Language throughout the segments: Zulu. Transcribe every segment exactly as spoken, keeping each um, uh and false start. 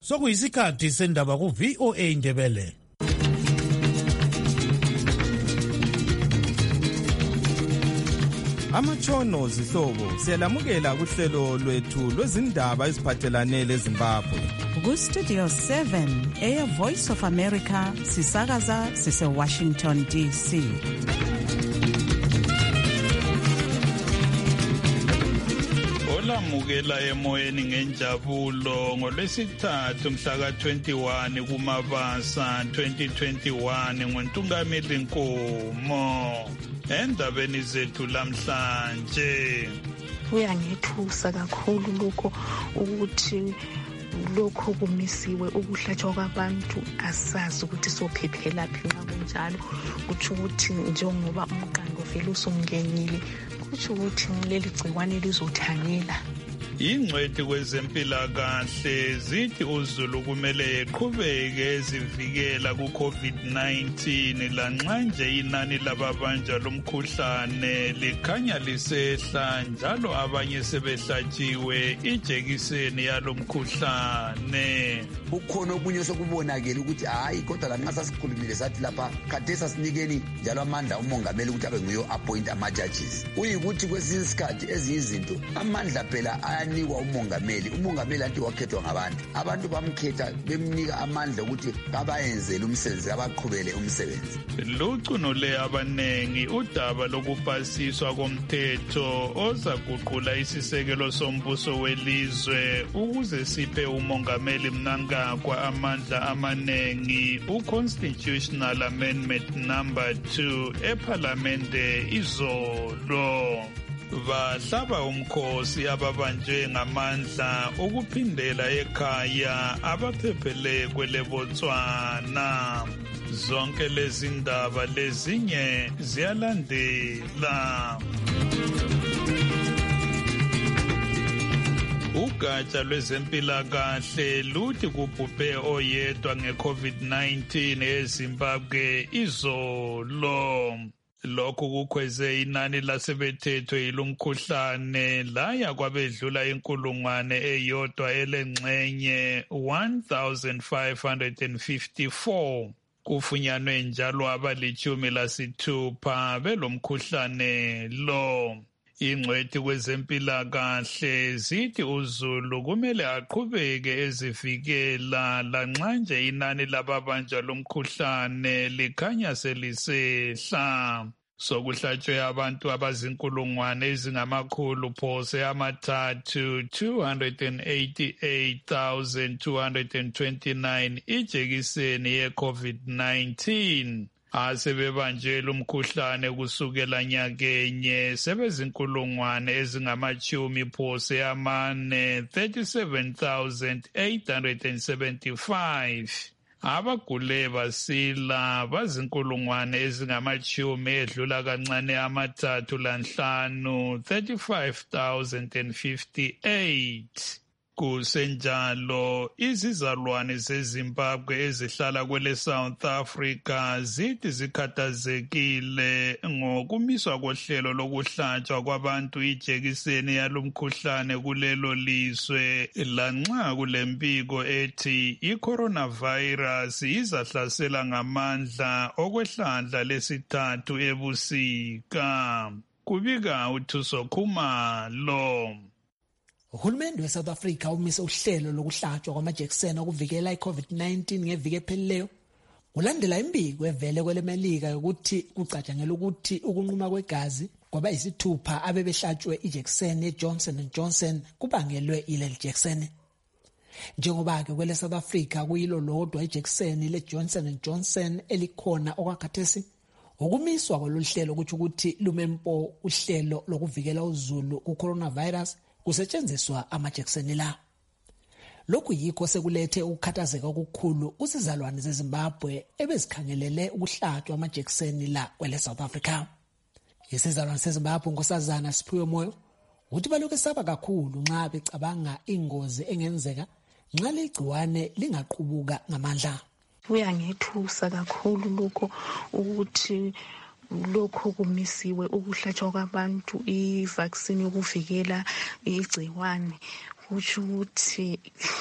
sokuyisikhathi sendaba ku V O A Ndebele. Amatshono zihlobo siyalamukela kuhlelo lwethu lwezindaba eziphathelane leZimbabwe. Ku Studio seven Air Voice of America sisakaza sise Washington D C. Olamukela emoyeni ngenjabulo ngolwesithathu mhla ka twenty-one kuMabasa twenty twenty-one ngoNtungameli Nkomo. Endabeni zethu lamhlanje kuyangethusa kakhulu lokho ukuthi lokho kumisiwe ukuhlatshwa kwabantu asazi ukuthi sophephela phi nxa kunjalo kuthi ukuthi njengoba umqando vele usumngenile kuthi ukuthi leli gcikwane lizothanyela. ingcwethi kwezempilakahle zithi uZulu kumele eqhubeke ezivikela ku COVID nineteen lanxa nje inani lababanjwa lomkhuhlane likhanya lisehla njalo abanye sebehlatshiwe ijekiseni yalomkhuhlane. Kukhona okunye sokubonakala ukuthi hayi kodwa lanxa sasikhulumile sathi lapha khathesi sinikeni njalo amandla umongameli ukuthi abe nguye appoint ama judges. Uyikuthi kwesinye isikhathi eziyizinto amandla phela ayanikwa umongameli. Umongameli anti wakhethwa ngabantu. Abantu bamkhetha bemnika amandla ukuthi kabayenzele umsebenzi abaqhubele umsebenzi. Lucunule abanengi udaba lokupasiswa komthetho ozaguqula isisekelo sombuso welizwe ukuze siphe umongameli mnanga kwa amandla amanengi u-Constitutional Amendment number two eParlamente izolo. Bahlaba umkhosi ababanjwe ngamandla ukuphindela ekhaya abaphephele kwele Botswana. Zonke lezi ndaba lezinye ziyalandela. Ugatsha lwezempilakahle luthi kubhubhe oyedwa nge-COVID nineteen eZimbabwe izolo. Lokhu kukhweze inani lasebethethwe yilumkhuhlane laya kwabedlula inkulungwane eyodwa elengxenye one thousand five hundred fifty-four. Kufunyanwe njalo abalitshumi lasithupha belomkhuhlane lo. Ingcwethi kwezempilakahle zithi uZulu kumele aqhubeke ezivikela lanxa nje inani lababanjwa lomkhuhlane likhanya selisehla. Sokuhlatshwe abantu abazinkulungwane ezingamakhulu phose amathathu two hundred eighty-eight thousand two hundred twenty-nine ijekiseni ye-COVID nineteen. Asebebanjwe umkhuhlane kusukela nyakenye sebezinkulungwane ezingamachumi phose amane thirty-seven thousand eight hundred seventy-five. Abagule basila bazinkulungwane ezingamachumi edlula kancane amathathu lanhlanu thirty-five thousand fifty-eight. Kusenjalo izizalwane zeZimbabwe ezihlala kwele South Africa zithi zikhathazekile ngokumiswa kohlelo lokuhlatshwa kwabantu ijekiseni yalomkhuhlane kulelo lizwe lanxa kulempiko ethi i-coronavirus izahlasela ngamandla okwehlandla lesithathu ebusika. Kubika uThuso Khumalo. Uhulumende weSouth Africa umise uhlelo lokuhlatshwa kwamajekiseni okuvikela iCovid nineteen ngeviki ephelileyo. Ulandela imbiko evele kwelemelika ukuthi kucatshangela ukuthi ukunquma kwegazi kwaba isithupha abebehlatshwe ijekiseni yeJohnson and Johnson kubangelwe ileli jekiseni. Njengoba ke kwele South Africa kuyilo lodwa ijekiseni leJohnson and Johnson elikhona okwakhathesi, ukumiswa kwalohlelo ukuthi ukuthi lumempo uhlelo lokuvikela uZulu ku-coronavirus kusetshenziswa amajekiseni la. Lokhu yikho sekulethe ukukhathazeka okukhulu kusizalwane zeZimbabwe ebezikhangelele ukuhlatshwa amajekiseni la kwele South Africa. Isizalwane seZimbabwe ngosazana Siphiwe Moyo uthi balokhu esaba kakhulu nxa becabanga ingozi engenzeka nxa ligciwane lingaqhubuka ngamandla. Kuyangethusa kakhulu lokho ukuthi lokho kumisiwe ukuhlatshwa kwabantu i-vaccine yokuvikela igciwane kuthi ukuthi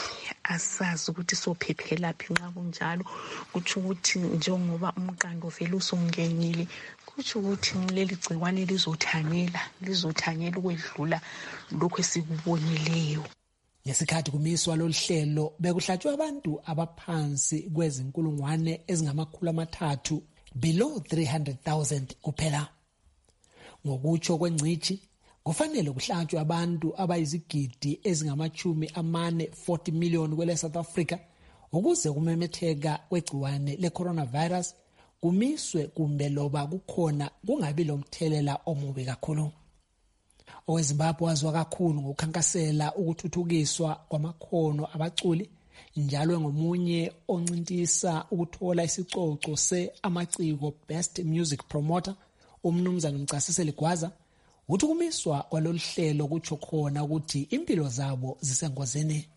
asazi ukuthi sophephelaphi nxa kunjalo. Kutsho ukuthi njengoba umqando vele usongenile, kutsho ukuthi leli gciwane lizothanyela lizothanyela ukwedlula lokho esikubonileyo. Ngesikhathi kumiswa loluhlelo bekuhlatshwe abantu abaphansi kwezinkulungwane ezingamakhulu amathathu below three hundred thousand kuphela. Ngokutsho kwengcithi kufanele kuhlatshwe abantu abayizigidi ezingamachumi amane forty million kwele South Africa ukuze kumemetheka kwegciwane le-coronavirus kumiswe kumbe loba kukhona kungabi lomthelela omubi kakhulu. OweZimbabwe wazwa kakhulu ngokukhankasela ukuthuthukiswa kwamakhono abaculi njalo ngomunye oncintisa ukuthola isicoco se-amaciko Best Music Promoter umnumzana Mcasiseli Gwaza uthi kumiswa kwalolu hlelo kutsho khona ukuthi impilo zabo zisengozini.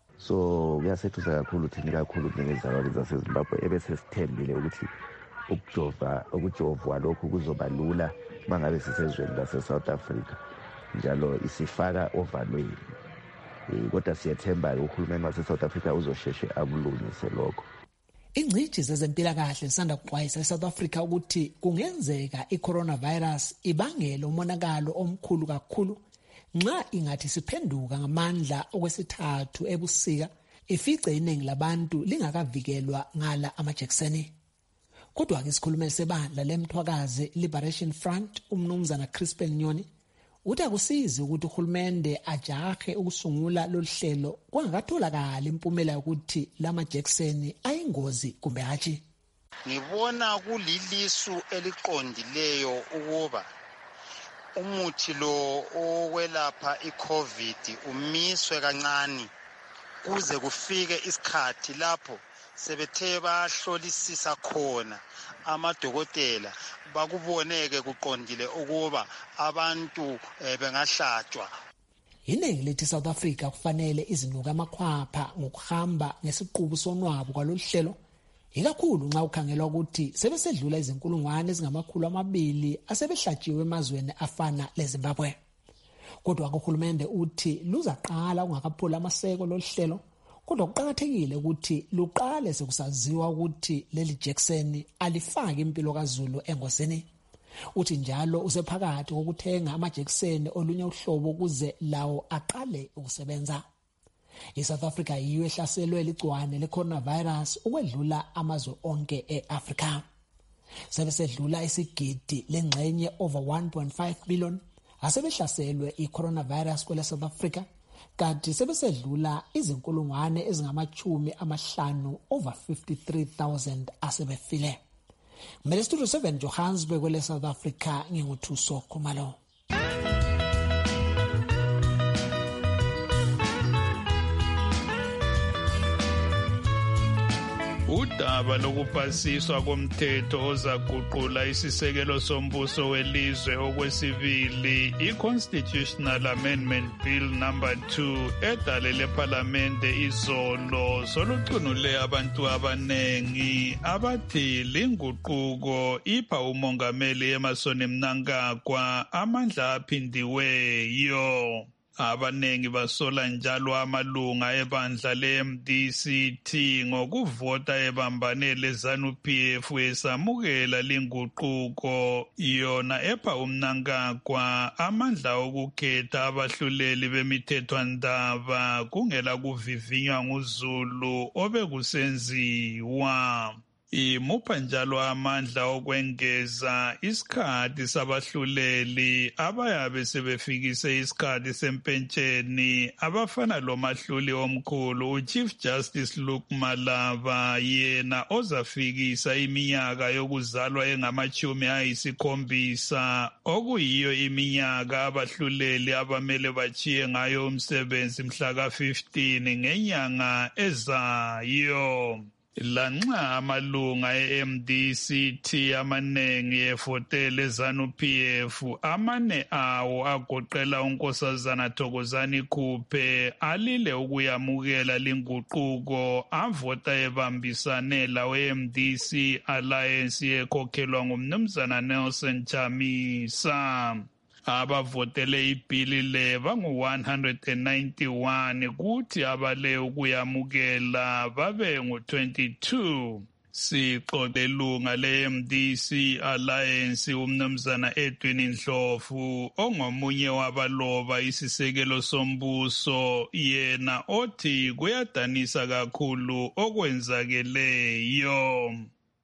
So kuyasethusa kakhulu thina kakhulu njengezalwane zaseZimbabwe ebese sithembile ukuthi ukujova ukujovwa lokhu kuzoba lula mangabe sisezweni lase-South Africa njalo isifaka ovalweni. Kodwa siyathemba uhulumeni wase-South Africa uzosheshe akulungise lokho. Ingcitshi zezempilakahle zisanda kuxwayisa eSouth Africa ukuthi kungenzeka i-coronavirus ibangele umonakalo omkhulu kakhulu nxa ingathi siphenduka ngamandla okwesithathu ebusika ifice iningi labantu lingakavikelwa ngala amajekiseni. Kodwa ke isikhulumeli sebandla lemthwakazi Liberation Front umnumzana Crispin Nyoni uthi akusizi ukuthi uhulumende ajahe ukusungula loluhlelo kwangakatholakala impumela yokuthi lamajekiseni ayingozi kumbe hatshi. Ngibona kulilisu eliqondileyo ukuba umuthi lo okwelapha iCovid umiswe kancane kuze kufike isikhathi lapho sebethe bahlolisisa khona amadokotela bakuboneke kuqondile ukuba abantu bengahlatshwa. Iningi lithi South Africa kufanele izinuka amakhwapha ngokuhamba ngesiqubu sonwabo kwaloluhlelo ikakhulu nxa ukhangelwa ukuthi sebesedlula izinkulungwane ezingamakhulu amabili asebehlatshiwe emazweni afana leZimbabwe. Kodwa uhulumende uthi luzaqala ungakaphula amaseko loluhlelo kodwa kuqakathekile ukuthi luqale sekusaziwa ukuthi leli jekiseni alifaki impilo kaZulu engozini. Uthi njalo usephakathi kokuthenga amajekiseni olunye uhlobo kuze lawo aqale ukusebenza. ISouth Africa yiyo ehlaselwe ligciwane le-coronavirus ukwedlula amazwe onke e-Afrika. Sebesedlula isigidi lengxenye over one point five billion asebehlaselwe i-coronavirus kwele South Africa kanti sebesedlula izinkulungwane ezingamachumi amahlanu over fifty-three thousand asebefile. Mele Studio seven Johannesburg kwele South Africa nginguthuso Khumalo. Udaba lokupasiswa komthetho ozaguqula isisekelo sombuso welizwe okwesibili i-Constitutional Amendment Bill number two edalele eParlamente izolo solucunule abantu abanengi abathi linguquko ipha umongameli Emmerson Mnangagwa amandla aphindiweyo. Abanengi basola njalo amalunga ebandla le-M D C T ngokuvota ebambane leZANU-P F esamukela linguquko yona epha uMnangagwa amandla okukhetha abahluleli bemithethwandaba kungela kuvivinywa nguZulu obekusenziwa. Imupha njalo amandla okwengeza isikhathi sabahluleli abayabe sebefikise isikhathi sempentsheni abafana lomahluli omkhulu uChief Justice Luke Malava yena ozafikisa iminyaka yokuzalwa engamachumi ayisikhombisa okuyiyo iminyaka abahluleli abamele bachiye ngayo umsebenzi mhla ka fifteen ngenyanga ezayo. Lanxa amalunga e-M D C T amanengi efotele ZANU-P F amane awo agoqela unkosazana Thokozani Khuphe alile ukuyamukela linguquko avota ebambisane lawe-M D C Alliance ekhokhelwa ngumnumzana Nelson Chamisa. abavotele ibhili le bangu one hundred ninety-one kuthi abale ukuyamukela babe ngu twenty-two. Sixoxe lunga le-M D C Alliance umnumzana Edwin Ndlovu ongomunye wabaloba isisekelo sombuso, yena othi kuyadanisa kakhulu okwenzakeleyo.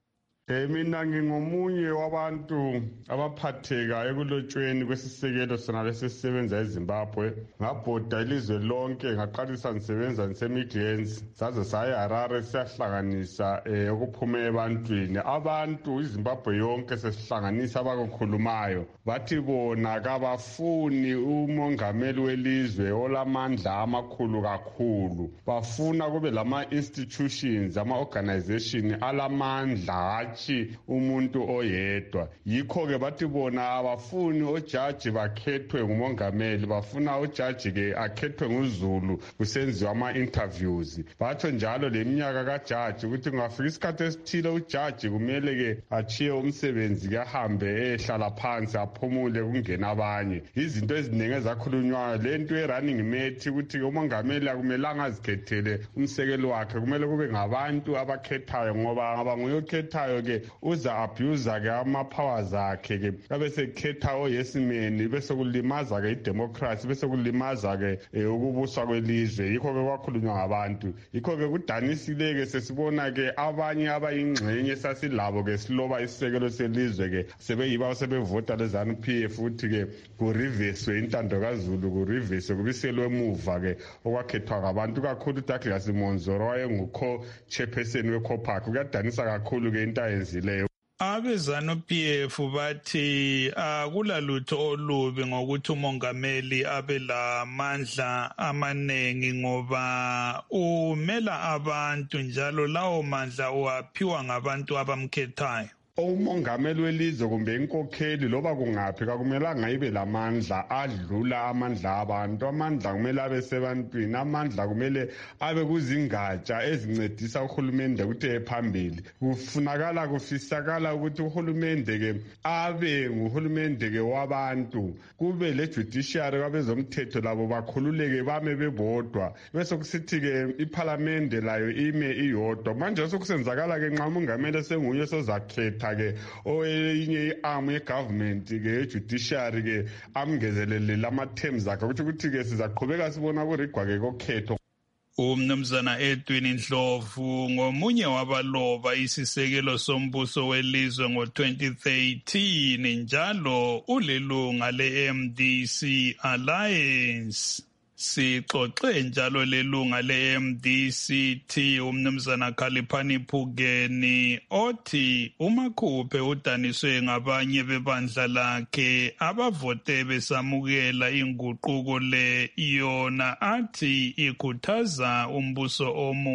Eh mina ngingomunye wabantu abaphatheka ekulotshweni kwesisekelo sona lesisebenza eZimbabwe. Ngabhoda ilizwe lonke, ngaqalisa ngisebenza ngisemidlands saze saya Harare siyahlanganisa eh ukuphume ebantwini. Abantu iZimbabwe yonke sesihlanganisa abakukhulumayo. Bathi bona kabafuni umongameli welizwe olamandla amakhulu kakhulu. Bafuna kube lama institutions, ama organization alamandla umuntu oyedwa. Yikho ke bathi bona abafuni ojaji bakhethwe ngumongameli, bafuna ojaji ke akhethwe nguZulu kusenziwa ama interviews. Batho njalo leminyaka kajaji ukuthi ngafika isikhathi esithile ujaji kumele ke achiye umsebenzi ke ahambe ehlala phansi aphumule kungena abanye. Izinto eziningi ezakhulunywa lento e-running mate ukuthi umongameli akumelanga azikhethele umsekelo wakhe, kumele kube ngabantu abakhethayo ngoba ngaba nguyokhethayo ke uza abuse ke ama powers akhe ke bese khetha oyesimeni bese kulimaza ke idemocracy bese kulimaza ke ukubuswa kwelizwe. Yikho ke kwakhulunywa ngabantu, yikho ke kudanisile ke sesibona ke abanye abayingxenye sasilabo ke siloba isisekelo selizwe ke sebeyiba sebevota lezanu P F futhi ke ku reverse intando kaZulu, ku reverse kubiselwe emuva ke okwakhethwa ngabantu kakhulu. Douglas Monzoro wayengukho chairperson we COPAC. Kuyadanisa kakhulu ke into ayenzileyo. Abezanu P F bathi akulalutho olubi ngokuthi umongameli abe lamandla amanengi ngoba umela abantu njalo lawo mandla uwaphiwa ngabantu abamkhethayo. Umongameli welizwe kumbe inkokheli loba kungaphi kakumelanga ibe lamandla adlula amandla abantu. Amandla kumele abe sebantwini, amandla kumele abe kuzingatsha ezincedisa uhulumende ukuthi ephambili. Kufunakala kufisakala ukuthi uhulumende ke abe nguhulumende ke wabantu, kube le judiciary kwabezomthetho labo bakhululeke bame bebodwa, bese kusithi ke iparlamente layo ime iyodwa. Manje sokusenzakala ke nxa umongameli senguye sozakhetha ke oyinye iarm yegovernment ke judiciary ke amngezelele lama terms akhe ukuthi ukuthi ke sizaqhubeka sibona kurigwa ke kokhetho. Umnumzana Edwin Ndlovu ngomunye wabaloba isisekelo sombuso welizwe ngo twenty thirteen njalo ulilunga le-M D C Alliance. Sixoxe njalo lelunga le-M D C T umnumzana Khaliphani Phukeni othi uMakhuphe udaniswe ngabanye bebandla lakhe abavote besamukela inguquko le yona athi ikhuthaza umbuso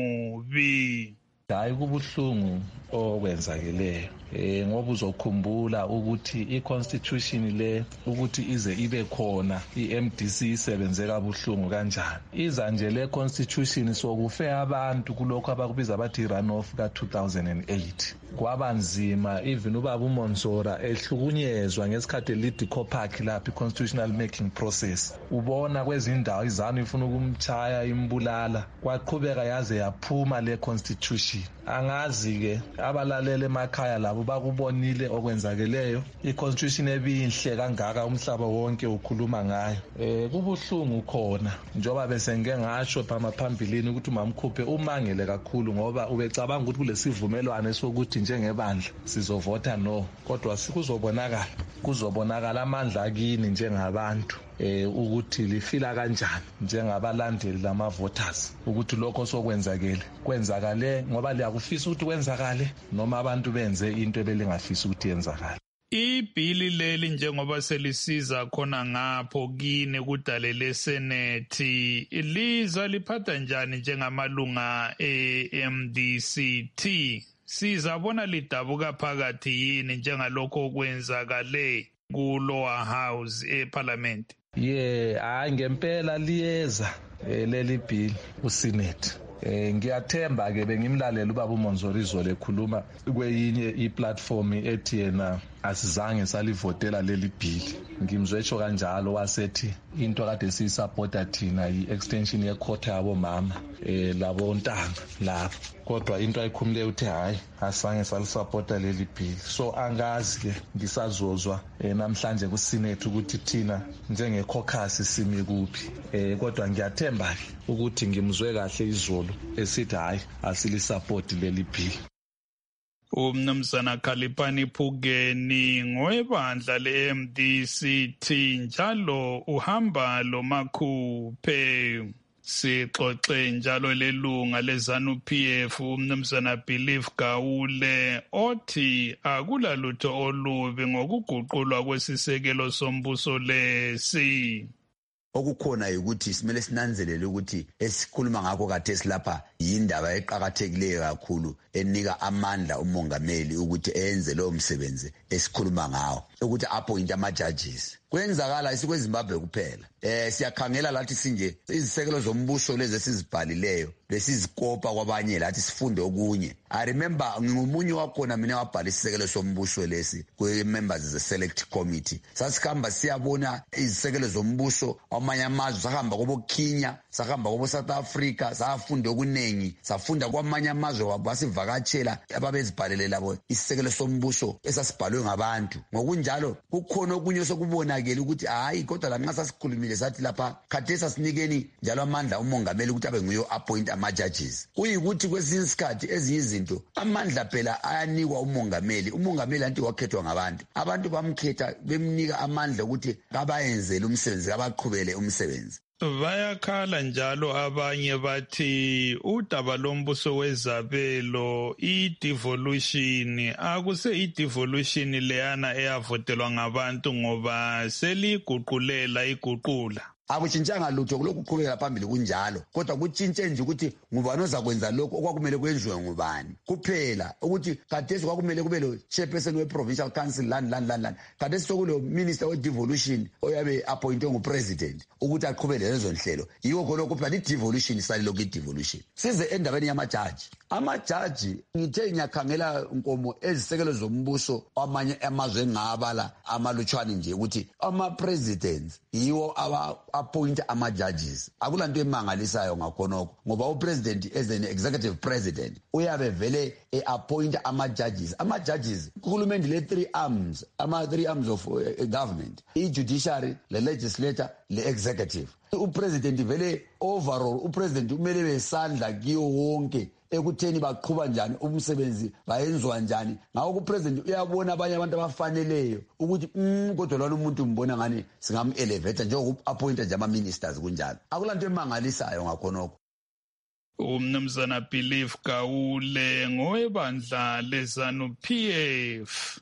omubi. Hayi kubuhlungu okwenzakeleyo eh ngoba uzokhumbula ukuthi iconstitution le ukuthi ize ibe khona iM D C isebenze kabuhlungu kanjani. Iza nje le constitution sokufe abantu kulokho abakubiza bathi runoff ka two thousand eight. Kwabanzima even ubaba uMonsora ehlukunyezwa ngesikhathi lead COPAC lapha i-constitutional making process. Ubona kwezindawo izanu ifuna ukumchaya imbulala, kwaqhubeka yaze yaphuma le constitution. Angazi ke abalalele emakhaya labo bakubonile okwenzakeleyo, i-constitution ebinhle kangaka umhlaba wonke ukhuluma ngayo. Eh kubuhlungu khona njoba bese ngeke ngasho phambili ukuthi uMakhuphe umangele kakhulu ngoba ubecabanga ukuthi kulesivumelwano sokuthi njengebandla sizovota no, kodwa sikuzobonakala kuzobonakala amandla akini njengabantu eh ukuthi lifila kanjani njengabalandeli lama voters ukuthi lokho sokwenzakele kwenzakale ngoba liyakufisa ukuthi kwenzakale noma abantu benze into ebelingafisa ukuthi yenzakale. Ibhili leli njengoba selisiza khona ngapho kini kudalele senethi liza liphatha njani njengamalunga e-M D C T? Sizabona lidabuka phakathi yini njengalokho okwenzakale ku lower house eParliament? Ye hayi ngempela liyeza leli bill uSenate. Eh ngiyathemba ke bengimlalela ubaba uMonzori izolo ekhuluma kweyinye iplatform ethi yena asizange salivotela leli bhili. Ngimzwetsho kanjalo wasethi into kade siyisupporta thina yi-extension yekhotha yabomama eh labo ntanga lapho, kodwa into ayikhumule uthi hayi asange salisupporta leli bhili. So angazi ke ngisazozwa eh, namhlanje kuSenate ukuthi thina njengecaucus simi kuphi, eh kodwa ngiyathemba ukuthi ngimzwe kahle izolo esithi hayi asilisupport leli bhili. Umnumzana Khalipani Phukeni ngowebandla le-M D C T njalo uhamba lo Makhuphe. Sixoxe njalo lelunga le-ZANU P F umnumzana Believe Gawule othi akulalutho olubi ngokuguqulwa kwesisekelo sombuso lesi. Okukhona ukuthi simele sinanzelele ukuthi esikhuluma ngakho kade silapha yindaba eqhakathekileyo kakhulu enika amandla umongameli ukuthi enze lo msebenzi esikhuluma ngawo, ukuthi appoint ama judges. Kwenzakala isikweZimbabwe kuphela. Eh siyakhangela lathi sinje izisekelo zombuso lezi esizibhalileyo lesizikopa kwabanye lathi sifunde okunye. I remember ngingumunye wakhona mina wabhala isisekelo sombuso lesi kwe members ze select committee. Sasikhamba siyabona izisekelo zombuso amanye amazwe, sahamba kobo Kenya, sahamba kobo South Africa, safunda okunengi, safunda kwamanye amazwe wabasivakatshela ababezibhalele labo isisekelo sombuso esasibhalwe ngabantu. Ngokunjalo kukhona okunye sokubona ukuthi hayi kodwa la nxa sasikhulumile sathi lapha khathesa sinikeni njalo amandla umongameli ukuthi abe nguye appoint ama judges. Kuyikuthi kwesinye isikhathi eziyizinto amandla phela ayanikwa umongameli. Umongameli anti wakhethwa ngabantu, abantu bamkhetha bemnika amandla ukuthi kabayenzele umsebenzi, kabaqhubele umsebenzi. Bayakhala njalo abanye bathi udaba lombuso wezabelo i-devolution akuse i-devolution leyana eyavotelwa ngabantu ngoba seliguqulela iguqula. Akutshintshanga lutho kulokhu kuqhubeka phambili kunjalo, kodwa kutshintshe nje ukuthi ngubani ozakwenza lokho okwakumele kwenziwe ngubani kuphela, ukuthi khathesi kwakumele kube lo chairperson we provincial council land land land land, khathesi sokulo minister we devolution oyabe appointwe ngupresident ukuthi aqhubele lezo nhlelo. Yiwo khona kuphela i-devolution isali lokhu i-devolution. Size endabeni yamajaji. Amajaji ngithe ngiyakhangela inkomo ezisekelo zombuso amanye amazwe ngabala amalutshwane nje ukuthi ama presidents yiwo aba appoint ama judges. Akulanto emangalisayo ngakhonoko ngoba upresident as an executive president uyabe vele e appoint ama judges. Ama judges kuhulumende le three arms, ama three arms of uh, government, i judiciary, le legislature, le executive. Upresident vele overall upresident umele besandla kiyo wonke ekutheni baqhuba njani umsebenzi, bayenzwa njani. Ngawo kupresident uyabona abanye abantu abafaneleyo ukuthi mm kodwa lalo umuntu umbona ngani singam elevate njengoku appointed nje ama ministers kunjalo. Akulanto emangalisayo ngakhonoko. Umnumzana Believe Gawule ngowebandla le-ZANU P F.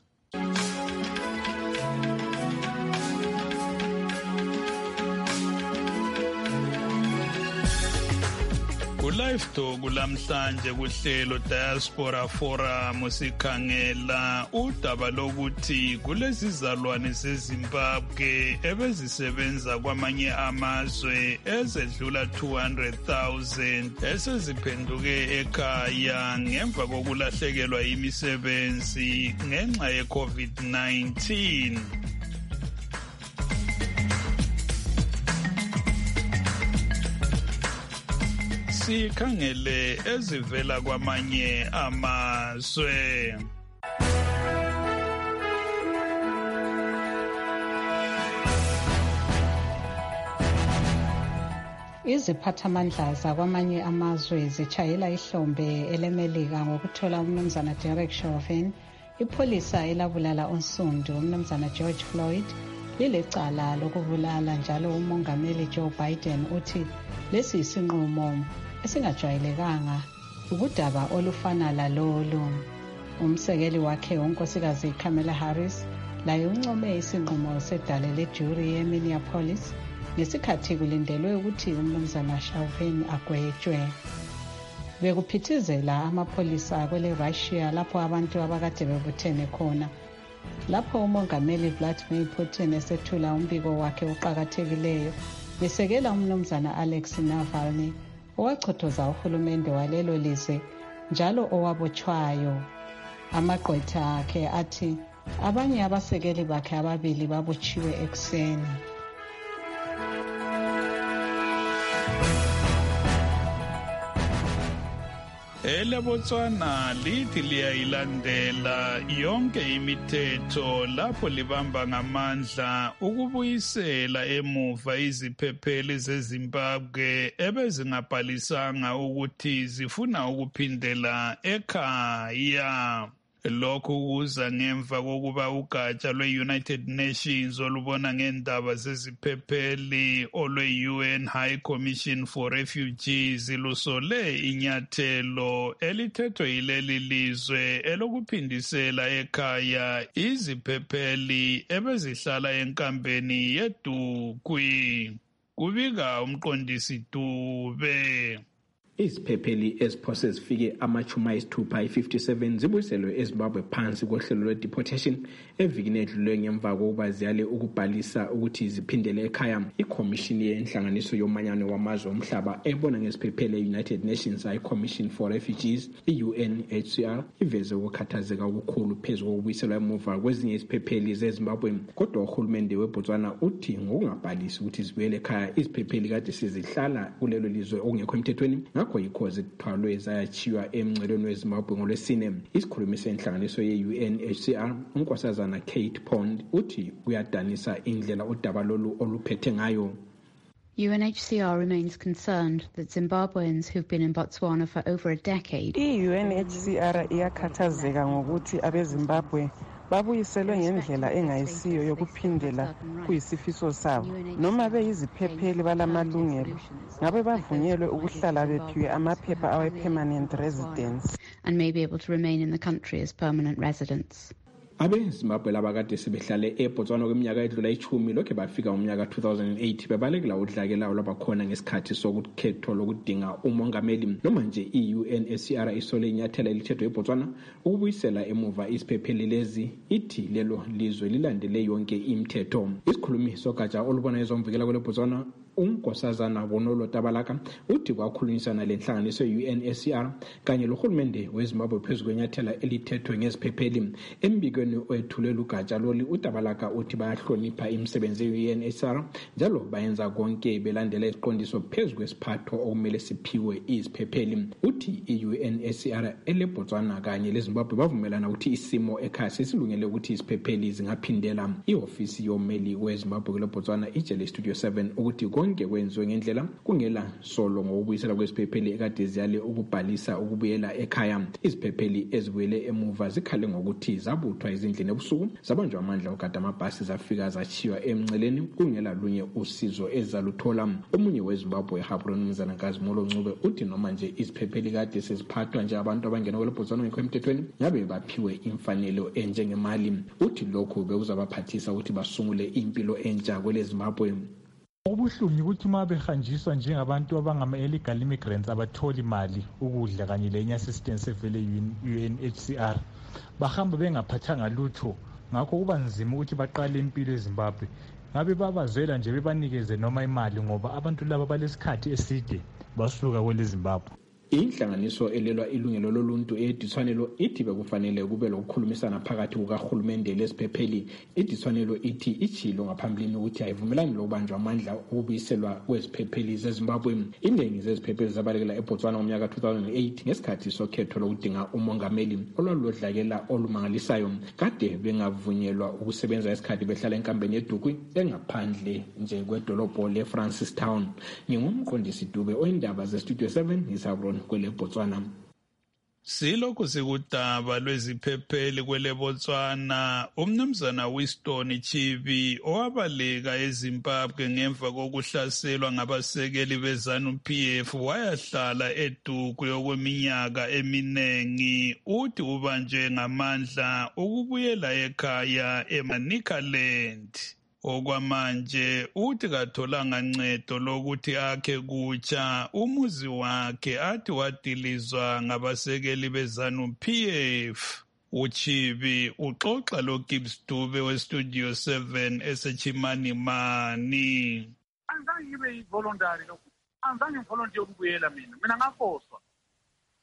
Live Talk lamhlanje kuhlelo Diaspora Forum sikhangela udaba lokuthi kulezizalwane zeZimbabwe ebezisebenza kwamanye amazwe ezedlula two hundred thousand eseziphenduke ekhaya ngemva kokulahlekelwa imisebenzi ngenxa ye-COVID nineteen. Sikhangele ezivela kwamanye amazwe. Iziphathamandla zakwamanye amazwe zitshayela ihlombe elemelika ngokuthola umnumzana Derek Chauvin, ipholisa elabulala onsundu umnumzana George Floyd, lilecala lokubulala njalo umongameli Joe Biden uthi lesi isinqumo esingajwayelekanga ukudaba olufana lalolu. Umsekeli wakhe unkosikazi Kamala Harris laye uncome isinqumo sedale lejuri eMinneapolis ngesikhathi kulindelwe ukuthi umnumzana Chauvin agwetshwe. Bekuphithizela amapholisa kwele Russia lapho abantu abakade bebuthene khona. Lapho umongameli Vladimir Putin esethula umbiko wakhe oqhakathekileyo besekela umnumzana Alex Navalny owachothoza uhulumende walelo lizwe njalo owabotshwayo. Amagqwetha akhe athi Abanye abasekeli bakhe ababili babotshiwe ekuseni. EleBotswana lithi liyayilandela yonke imithetho lapho libamba ngamandla ukubuyisela emuva iziphepheli zeZimbabwe ebezingabhalisanga ukuthi zifuna ukuphindela ekhaya. Lokhu kuza ngemva kokuba ugatsha lwe-United Nations olubona ngendaba zeziphepheli olwe-U N High Commission for Refugees lusole inyathelo elithethwe yileli lizwe elokuphindisela ekhaya iziphepheli ebezihlala enkambeni yeDukwi. Kubika umqondisi Dube. Iziphepheli eziphose zifike amachumi ayisithupha ayi-fifty-seven zibuyiselwe eZimbabwe phansi kohlelo lwe-deportation evikini edlule ngemva kokuba ziyale ukubhalisa ukuthi ziphindele ekhaya. Ikhomishini yenhlanganiso yomanyano wamazwe omhlaba ebona ngeziphepheli e-United Nations High Commission for Refugees, i-U N H C R, iveze ukukhathazeka okukhulu phezu kokubuyiselwa emuva kwezinye iziphepheli zeZimbabwe. Kodwa uhulumende weBotswana uthi ngokungabhalisi ukuthi zibuyele ekhaya iziphepheli kade sizihlala kulelo lizwe okungekho emthethweni, ngakho yikho zithwalwe zayachiywa emngcelweni weZimbabwe ngolwesine. Isikhulumi senhlanganiso ye-U N H C R, unkosazana Kate Pond, uthi uyadanisa indlela udaba lolu oluphethe ngayo. U N H C R remains concerned that Zimbabweans who've been in Botswana for over a decade. I-U N H C R iyakhathazeka ngokuthi abeZimbabwe babuyiselwe ngendlela engayisiyo yokuphindela kuyisifiso sabo. Noma beyiziphepheli balamalungelo, ngabe bavunyelwe ukuhlala bephiwe amaphepha awe-permanent residence and may be able to remain in the country as permanent residents. abeZimbabwe labakade sebehlale eBotswana kweminyaka edlula ichumi lokho bafika ngomnyaka two thousand eight bebalekela udlakelayo labakhona ngesikhathi sokukhethwa lokudinga umongameli. Noma nje i-U N H C R isole inyathela elithethwe eBotswana ukubuyisela emuva iziphepheli lezi, ithi lelo lizwe lilandele yonke imithetho. Isikhulumi sogatsha olubona ezomvikela kweleBotswana unkosazana Bonolo Tabalaka uthi kwakhulunyisana lenhlanganiso ye-U N H C R kanye lohulumende weZimbabwe phezu kwenyathela elithethwe ngeziphepheli. Embikweni oyethulela ugatsha loli uTabalaka uthi bayahlonipha imisebenzi ye-U N H C R njalo bayenza konke belandela isiqondiso phezu kwesiphatho okumele siphiwe iziphepheli. Uthi i-U N H C R eleBotswana kanye leZimbabwe bavumelana ukuthi isimo ekhaya sesilungele ukuthi iziphepheli zingaphindela. Ihofisi yomeli weZimbabwe kuleBotswana ijele Studio seven ukuthi konke kwenziwe ngendlela kungela solo ngokubuyisela kweziphepheli ekade ziyale ukubhalisa ukubuyela ekhaya. Iziphepheli ezibuyele emuva zikhale ngokuthi zabuthwa izindlini ebusuku, zabanjwa amandla okade amabhasi zafika zachiywa emngceleni kungela lunye usizo ezaluthola. Omunye weZimbabwe eHabron umzana Nkazimolo Ncube uthi noma nje iziphepheli kade seziphathwa nje abantu abangena kweleBotswana ngekho emthethweni ngabe baphiwe imfanelo enjengemali. Uthi lokho bekuzabaphathisa ukuthi basungule impilo entsha kweleZimbabwe. Obuhlungu ukuthi uma behanjiswa njengabantu abangama-illegal immigrants abatholi imali, ukudla kanye lenye assistance evele U N H C R, bahamba bengaphathanga lutho, ngakho kuba nzima ukuthi baqale impilo eZimbabwe. Ngabe babazwela nje bebanikeze noma imali ngoba abantu laba balesikhathi eside basuka kwele Zimbabwe. Inhlanganiso elelwa ilungelo loluntu ediswanelo ithi bekufanele kube lokukhulumisana phakathi kukahulumende lesiphepheli. Idiswanelo ithi ichilo ngaphambilini ukuthi ayivumelani lokubanjwa amandla okubuyiselwa kweziphepheli zeZimbabwe. Iningi zeziphepheli zabalekela eBotswana ngomnyaka two thousand eight ngesikhathi sokhetho lokudinga umongameli olwaludlakela olumangalisayo. Kade bengavunyelwa ukusebenza esikhathi behlala enkambeni yeDukwi engaphandle nje kwedolobho leFrancistown. Ngingumqondisi Dube oyindaba zeStudio seven isabron kwele Botswana. Silokhu sikudaba lweziphepheli kwele Botswana, umnumzana Winston Chibi owabaleka eZimbabwe ngemva kokuhlaselwa ngabasekeli beZanu P F wayahlala eDukwi okweminyaka eminengi, uthi ubanjwe ngamandla ukubuyela ekhaya eManicaland. Okwamanje uthi katholanga ncedo lokuthi akhe kutsha umuzi wakhe athi wadilizwa ngabasekeli beZanu P F. Uchibi uxoxa lo Gibbs Dube weStudio seven eseChimani Mani. Anzange ibe voluntary lokhu. Anzange volunteer ukubuyela mina. Mina ngafoswa.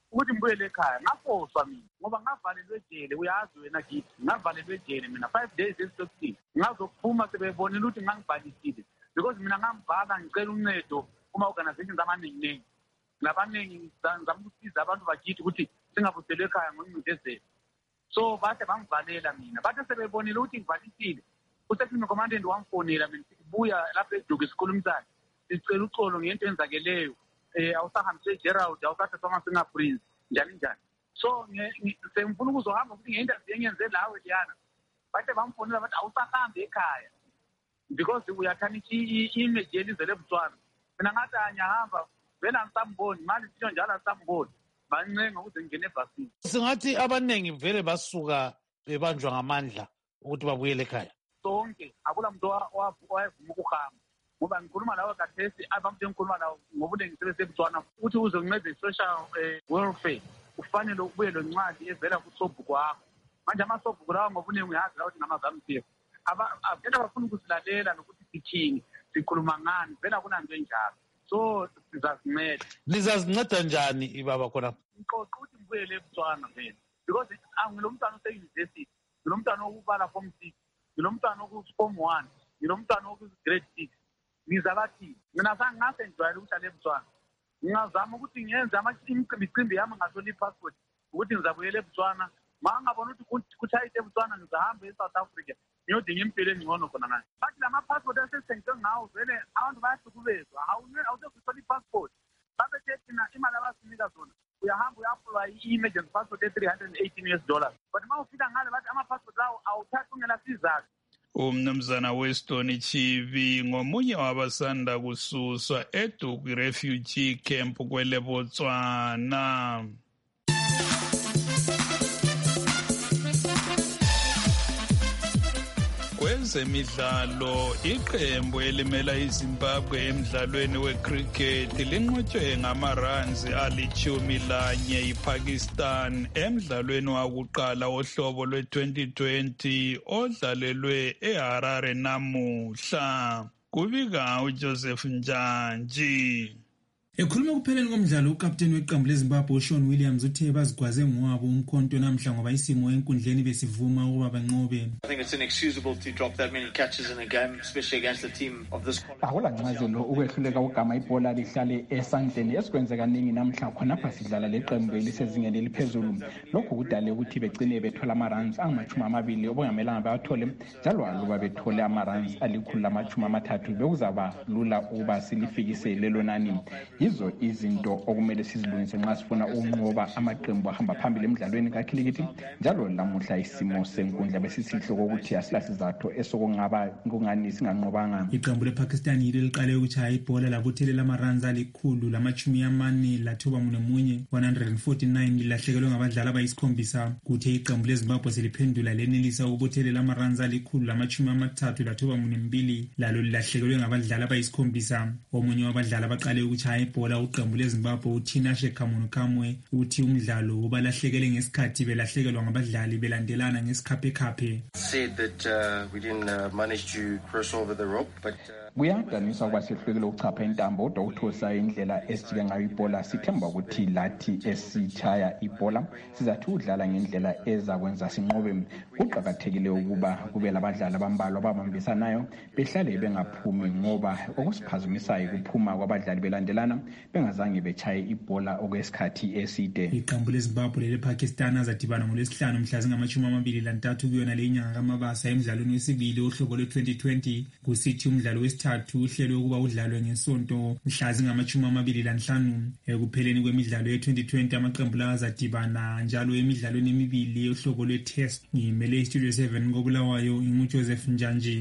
ukuthi ngibuyele ekhaya ngafoswa mina ngoba ngavalelwe ejele uyazi wena kithi ngavalelwe ejele mina five days esitokisini ngazokuphuma sebebonile ukuthi ngangibhalisile because mina ngamvala ngicela uncedo kuma-organizations amaningi-ningi nabaningi ngizama ukusiza abantu bakithi ukuthi singabuselwe ekhaya ngoncindezelo so bathe bangivalela mina bathe sebebonile ukuthi ngivalisile usekhuluma commandant wamfonela mina sibuya lapha eduke isikhulumsana sicela uxolo ngento enzakeleyo um awusahambise Gerald awusathathwanga fingerprints njani njani so sengifuna ukuzohamba ukuthi ngeinterview engenze lawe liyana bathe bamfonela bathi awusahambe ekhaya because uyathanisha i-image yelizwe leBotswana mina ngathi anyahamba vele angisamboni mali sitho njalo angisamboni bancenga ukuthi ngingene ebhasini. Singathi abaningi vele basuka bebanjwa ngamandla ukuthi babuyele ekhaya. Sonke akula muntu owayevuma ukuhamba ngoba ngikhuluma lawo kathesi abantu engikhuluma lawo ngobunengi sebeseBotswana ukuthi uze uncede social welfare ufanele ukubuye lo ncwadi evela kusobhuku wakho manje amasobhuku lawo ngobunengi uyazi lawo ukuthi ngamazamthetho avele bafuna ukusilalela nokuthi sithini sikhuluma ngani vele kunanto enjalo so sizazinceda. Nizazinceda njani ibaba khona? Ngixoxa ukuthi ngibuyele eBotswana vele because angilo mntwana ose-university ngilo mntwana okubala form six ngilo mntwana oku-form one ngilo mntwana oku-grade six ngizabathini mina zange ngasenjwayele ukuthi ale eBotswana ngingazama ukuthi ngenze imicimbi yami ngasona i-passport ukuthi ngizabuyela eBotswana ma ngabona ukuthi kuthayite eBotswana ngizahamba e-South Africa ngiyodinga impilo engcono khona ngani bathi la ma-passport asesengise ngawo vele abantu bayahlukuvezwa awusekuthola i-passport babethe thina imali abasinika zona uyahamba uya-apply i-emergency passport e-three hundred and eighteen US dollars but ma ufika ngale bathi ama-passport lawo awuthathi ungela sizathu. Umnumzana Weston Chivi ngomunye wabasanda kususwa eDuku refugee camp kwele Botswana. Kwezemidlalo iqembu elimela iZimbabwe emidlalweni wecricket linqotshwe ngama-runs alichumi lanye iPakistan emidlalweni wakuqala wohlobo lwe-twenty twenty odlalelwe eHarare namuhla. Kubika uJoseph Njanji. Ekhuluma kupheleni komdlalo ukapteni weqembu leZimbabwe uShaun Williams uthe bazigwaze ngowabo umkhonto namhla ngoba isimo enkundleni besivuma ukuba banqobe. I think it's inexcusable to drop that many catches in a game, especially against a team of this quality. Akula ncazelo ukwehluleka ugama ibhola lihlale esandleni esikwenze kaningi namhla khonapha sidlala leqembu elisezingeni eliphezulu. Lokhu kudale ukuthi begcine bethola ama-runs angamachumi amabili okungamelanga bawathole njalo aluba bethole ama-runs alikhulu lamachumi amathathu bekuzaba lula ukuba silifikise lelo nani. Izo izinto okumele sizilungise nxa sifuna ukunqoba amaqembu ahamba phambili emidlalweni kakhilikithi njalo lamuhla isimo senkundla besisihle kokuthi asilasizathu esokungaba kungani singanqobanga. Iqembu lePakistan yilo liqale ukuchaya ibhola labuthelela ama-runs alikhulu lamachumi amane lathoba munye one hundred forty-nine lilahlekelwe ngabadlali abayisikhombisa kuthe iqembu leZimbabwe seliphendula lenelisa ukubuthelela ama-runs alikhulu lamachumi amathathu lathoba mbili lalo lilahlekelwe ngabadlali abayisikhombisa. Omunye wabadlali abaqale ukuchaya ibhola uqembu leZimbabwe uThinashe Khamukamwe uthi umdlalo ubalahlekele ngesikhathi belahlekelwa ngabadlali belandelana ngesikhapekhaphe. Said that uh, we didn't uh, manage to cross over the rope but uh... kuyadanisa ukuba sihlulekile ukuchapha intambo kodwa ukuthosa indlela esijike ngayo ibhola sithemba ukuthi lathi esitshaya ibhola sizathi udlala ngendlela ezakwenza sinqobe. Kuqakathekile ukuba kube labadlali abambalwa ababambisanayo behlale bengaphumi ngoba okusiphazumisayo kuphuma kwabadlali belandelana bengazange bechaye ibhola okwesikhathi eside. Iqembu leZimbabwe lePakistan azadibana ngolwesihlanu mhla zingamachumi amabili lantathu kuyona le nyanga kaMabasa emidlalweni wesibili ohlobo lwe-twenty twenty kusithi umdlalo wesithathu uhlelwe ukuba udlalwe ngesonto mhla zingamachumi amabili lanhlanu. Ekupheleni kwemidlalo ye-twenty twenty amaqembu lawa azadibana njalo emidlalweni emibili ohlobo lwe-test. Ngimele iStudio seven koBulawayo inguJoseph Njanji.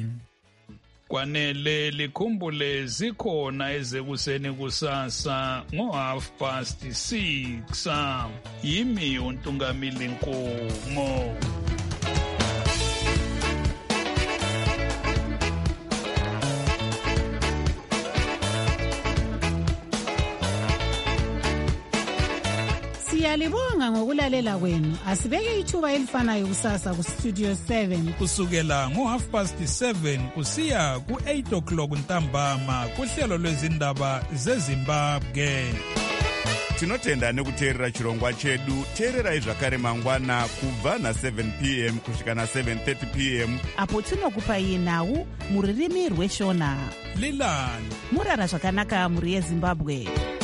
Kwanele likhumbule zikhona ezekuseni kusasa ngo half past six. Yimi uNtungamili Nkomo. Siyalibonga ngokulalela kwenu. Asibeke ithuba elifanayo kusasa ku Studio seven kusukela ngo half past seven kusiya ku eight o'clock ntambama kuhlelo lwezindaba zeZimbabwe. tinotenda nekuteerera chirongwa chedu. teererai zvakare mangwana kubva na-seven p m kusvika na-seven thirty p m apo tinokupai nhau muririmi rweshona. Lilan murara zvakanaka muri yeZimbabwe.